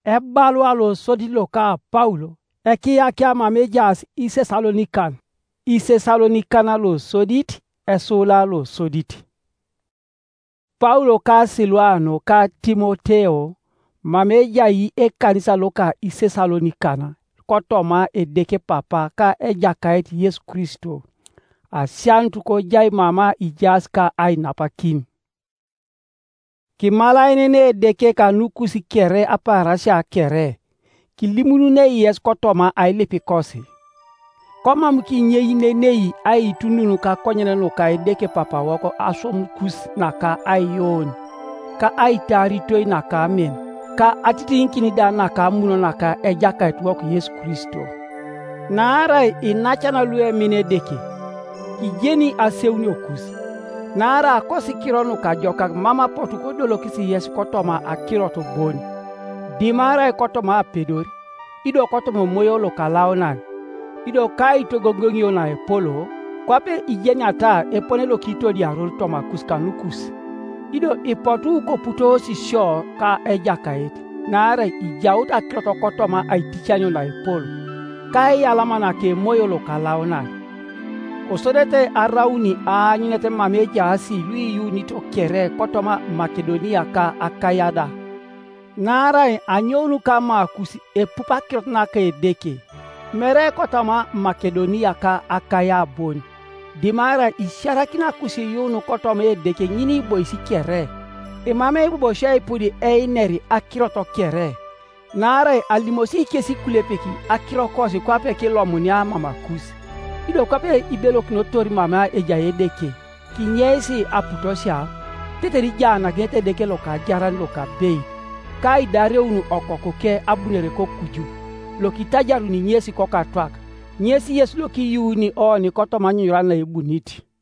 e balwa lo sodi lo ka Paulo e kia kia mamejas i Thessalonikan lo sodit e sola lo sodit. Paulo ka Silwano ka Timoteo mameja yi e kanisa lo ka i Thessalonikana kotoma e deke papa ka e jakait Yesu Kristo asiantu ko jai mama ijas ka ai napakin. Kimala ne deke ka nukusi kere aparasha kere kilimunu ne yes kotoma ai lepikosi. Koma mki nyeyi neyi ai tununu ka konyene no ka e deke papa wako asom kus naka ai yon ka ai taritoi naka men ka atiti inkini da naka muno naka e jakait wako Yesu Kristo. Nara inachana lue mine deke kijeni aseuni okusi. Nara kosi kirono ka joka mama potu ko dolo kisi Yesu kotoma akiroto boni. Dimara kotoma pedori. Ido kotoma moyo lo kalaunan. Ido kai to gongongi na epolo. Kwape ijeni ata epone lo kito di arol toma kuskanukus. Ido ipotu ko puto si sho ka ejakait. Nara ijaut akiroto kotoma aitichanyo na epolo. Kai alamana ke moyo lo kalaunan. Osodete arauni anyinete mameja asi lui unito kere kotoma Makedonia ka Akayada. Nara anyonu kama kusi epupa kirotna ka edeke. Mere kotoma Makedonia ka Akaya bon. Dimara isharakina kusi yunu kotoma edeke nyini boisi kere. Mame bubo shai pudi eineri akiroto kere. Nara alimosi kesi kulepeki akirokosi kwa peke lomunia mama kusi. Ido kape ibelo kinotori mama ejaye deke. Kinyesi aputosia. Teteri jana kinete deke loka jaran loka bei. Kai dare unu okokoke abunere ko kuju. Loki tajaru ni nyesi koka twak. Nyesi yes loki yuni o ni koto manyu yurana ibuniti.